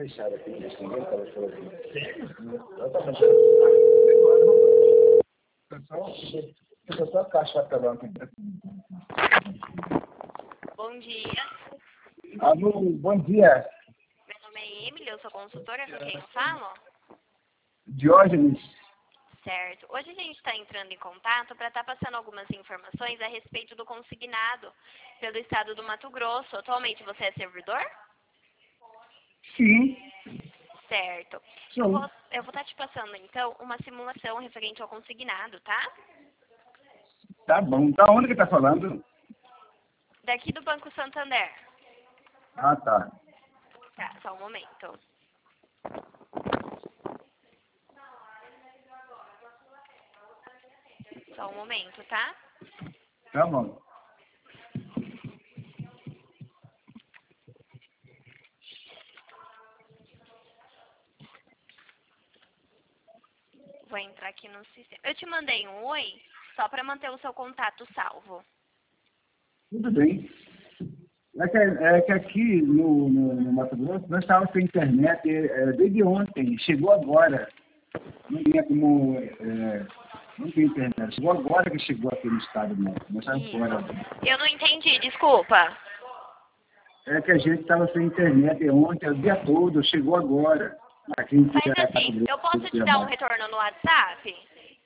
fechado aqui, deixa ninguém para as coisas. Sério? Eu só a caixa apelando aqui. Bom dia. Alô, bom dia. Meu nome é Emily, eu sou consultora, com quem eu falo? Diógenes. Certo. Hoje a gente está entrando em contato para estar passando algumas informações a respeito do consignado pelo estado do Mato Grosso. Atualmente você é servidor? Sim. Certo. Sim. Eu vou estar te passando, então, uma simulação referente ao consignado, tá? Tá bom. Da onde que tá falando? Daqui do Banco Santander. Ah, tá. Tá, só um momento. Só um momento, tá? Tá bom. Vou entrar aqui no sistema. Eu te mandei um oi só para manter o seu contato salvo. Tudo bem. É que aqui no Mato Grosso nós estávamos sem internet desde ontem. Chegou agora. Não tinha como... não tem internet. Chegou agora que chegou aqui no estado nosso. Nós estávamos fora. Eu não entendi, desculpa. É que a gente estava sem internet ontem, o dia todo. Chegou agora. Aqui em Faz assim, eu posso te dar um retorno no WhatsApp?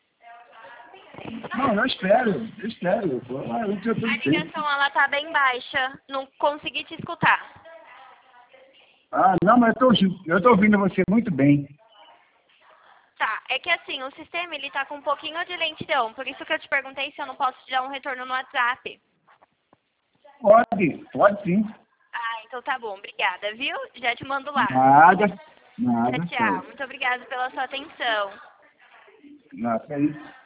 Não, eu espero. Eu espero. A ligação, ela tá bem baixa. Não consegui te escutar. Ah, não, mas eu tô ouvindo você muito bem. Tá, é que assim, o sistema, ele tá com um pouquinho de lentidão. Por isso que eu te perguntei se eu não posso te dar um retorno no WhatsApp. Pode sim. Ah, então tá bom. Obrigada, viu? Já te mando lá. Nada. Tchau, tchau. Muito obrigada pela sua atenção. Nada, é isso.